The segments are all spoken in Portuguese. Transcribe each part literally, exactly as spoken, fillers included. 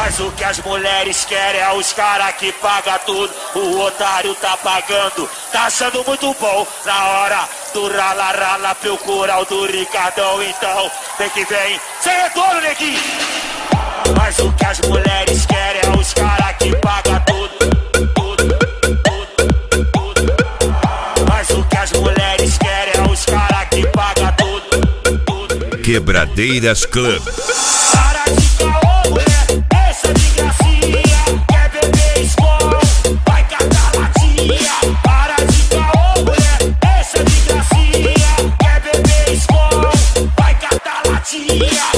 Mas o que as mulheres querem é os caras que pagam tudo. O otário tá pagando, tá achando muito bom. Na hora do rala-rala, procura o do Ricardão. Então, vem que vem, sem retorno, neguinho. Mas o que as mulheres querem é os caras que pagam tudo, tudo, tudo, tudo. Mas o que as mulheres querem é os caras que pagam tudo, tudo. Quebradeiras Club. Para de caô, mulher, essa de gracinha. Quer beber escola, vai catar latinha. Para de caô, mulher, essa de gracinha. Quer beber escola, vai catar latinha.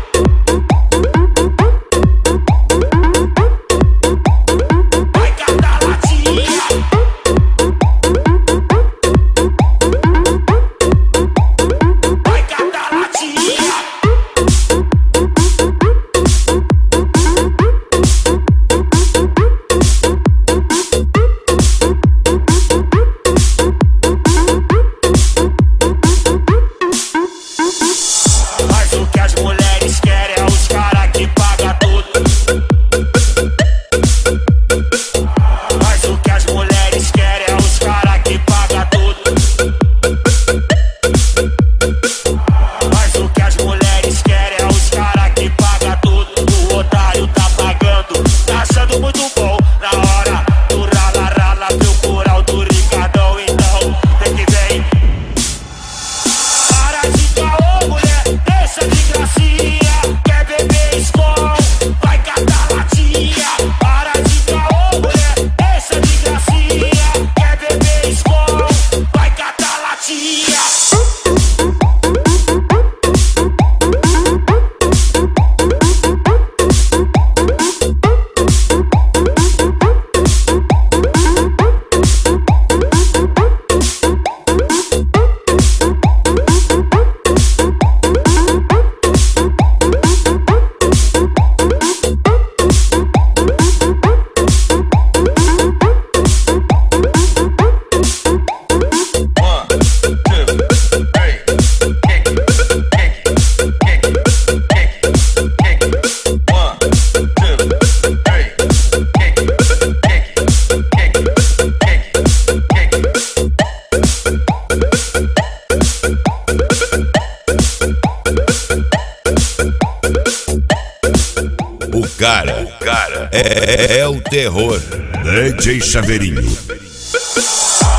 O cara, o cara é, é o terror. D J Chaveirinho.